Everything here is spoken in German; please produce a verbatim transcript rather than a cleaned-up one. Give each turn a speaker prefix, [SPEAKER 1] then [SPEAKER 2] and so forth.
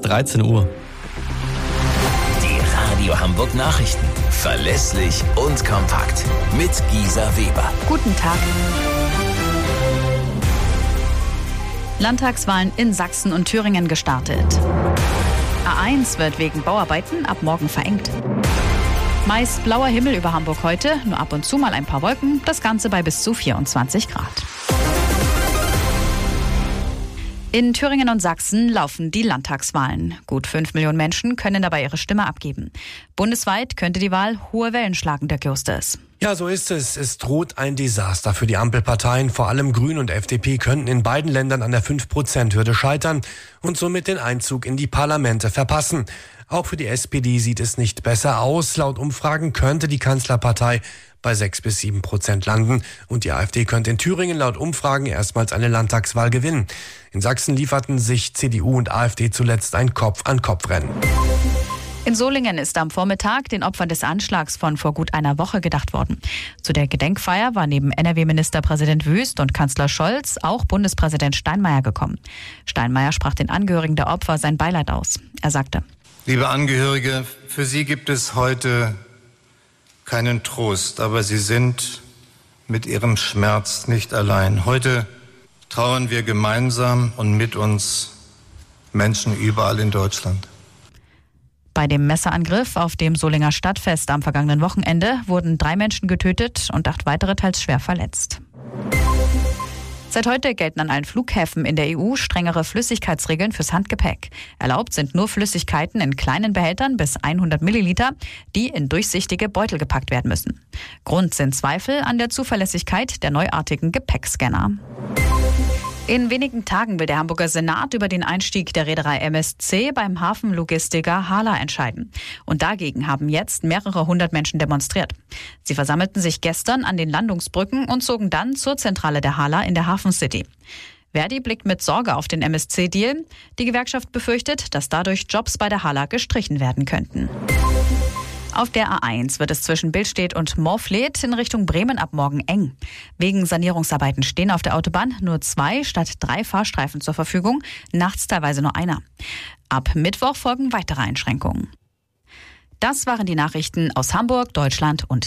[SPEAKER 1] dreizehn Uhr.
[SPEAKER 2] Die Radio Hamburg Nachrichten. Verlässlich und kompakt. Mit Gisa Weber.
[SPEAKER 3] Guten Tag. Landtagswahlen in Sachsen und Thüringen gestartet. A eins wird wegen Bauarbeiten ab morgen verengt. Meist blauer Himmel über Hamburg heute, nur ab und zu mal ein paar Wolken, das Ganze bei bis zu vierundzwanzig Grad. In Thüringen und Sachsen laufen die Landtagswahlen. Gut fünf Millionen Menschen können dabei ihre Stimme abgeben. Bundesweit könnte die Wahl hohe Wellen schlagen, Dirk Justus.
[SPEAKER 4] Ja, so ist es. Es droht ein Desaster für die Ampelparteien. Vor allem Grün und F D P könnten in beiden Ländern an der fünf Prozent Hürde scheitern und somit den Einzug in die Parlamente verpassen. Auch für die S P D sieht es nicht besser aus. Laut Umfragen könnte die Kanzlerpartei bei sechs bis sieben Prozent landen und die AfD könnte in Thüringen laut Umfragen erstmals eine Landtagswahl gewinnen. In Sachsen lieferten sich C D U und AfD zuletzt ein Kopf-an-Kopf-Rennen.
[SPEAKER 3] In Solingen ist am Vormittag den Opfern des Anschlags von vor gut einer Woche gedacht worden. Zu der Gedenkfeier war neben N R W-Ministerpräsident Wüst und Kanzler Scholz auch Bundespräsident Steinmeier gekommen. Steinmeier sprach den Angehörigen der Opfer sein Beileid aus. Er sagte:
[SPEAKER 5] Liebe Angehörige, für Sie gibt es heute keinen Trost, aber Sie sind mit Ihrem Schmerz nicht allein. Heute trauern wir gemeinsam und mit uns Menschen überall in Deutschland.
[SPEAKER 3] Bei dem Messerangriff auf dem Solinger Stadtfest am vergangenen Wochenende wurden drei Menschen getötet und acht weitere teils schwer verletzt. Seit heute gelten an allen Flughäfen in der E U strengere Flüssigkeitsregeln fürs Handgepäck. Erlaubt sind nur Flüssigkeiten in kleinen Behältern bis hundert Milliliter, die in durchsichtige Beutel gepackt werden müssen. Grund sind Zweifel an der Zuverlässigkeit der neuartigen Gepäckscanner. In wenigen Tagen will der Hamburger Senat über den Einstieg der Reederei M S C beim Hafenlogistiker HHLA entscheiden. Und dagegen haben jetzt mehrere hundert Menschen demonstriert. Sie versammelten sich gestern an den Landungsbrücken und zogen dann zur Zentrale der HHLA in der Hafen City. Verdi blickt mit Sorge auf den M S C-Deal. Die Gewerkschaft befürchtet, dass dadurch Jobs bei der HHLA gestrichen werden könnten. Auf der A eins wird es zwischen Billstedt und Morfleet in Richtung Bremen ab morgen eng. Wegen Sanierungsarbeiten stehen auf der Autobahn nur zwei statt drei Fahrstreifen zur Verfügung, nachts teilweise nur einer. Ab Mittwoch folgen weitere Einschränkungen. Das waren die Nachrichten aus Hamburg, Deutschland und